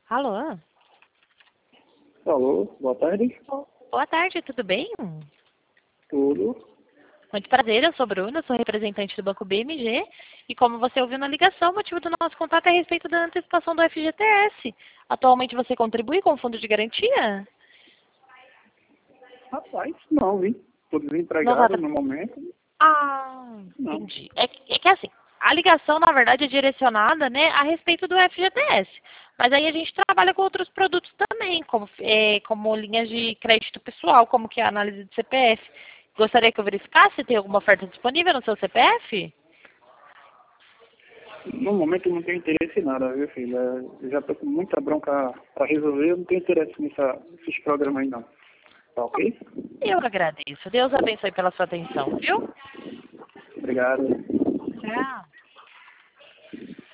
Alô? Alô, boa tarde. Boa tarde, tudo bem? Tudo. Muito prazer, eu sou Bruna, sou representante do Banco BMG e como você ouviu na ligação, o motivo do nosso contato é a respeito da antecipação do FGTS. Atualmente você contribui com o fundo de garantia? Rapaz, não, vi. Tô Não tá... desempregado no momento. Ah, Não. entendi. É que assim, a ligação na verdade é direcionada, né, a respeito do FGTS. Mas aí a gente trabalha com outros produtos também, como linhas de crédito pessoal, como que é a análise de CPF. Gostaria que eu verificasse se tem alguma oferta disponível no seu CPF? No momento eu não tenho interesse em nada, viu, filho? Eu já tô com muita bronca pra resolver, eu não tenho interesse nesses programas aí, não. Tá ok? Eu agradeço. Deus abençoe pela sua atenção, viu? Obrigado. Tchau.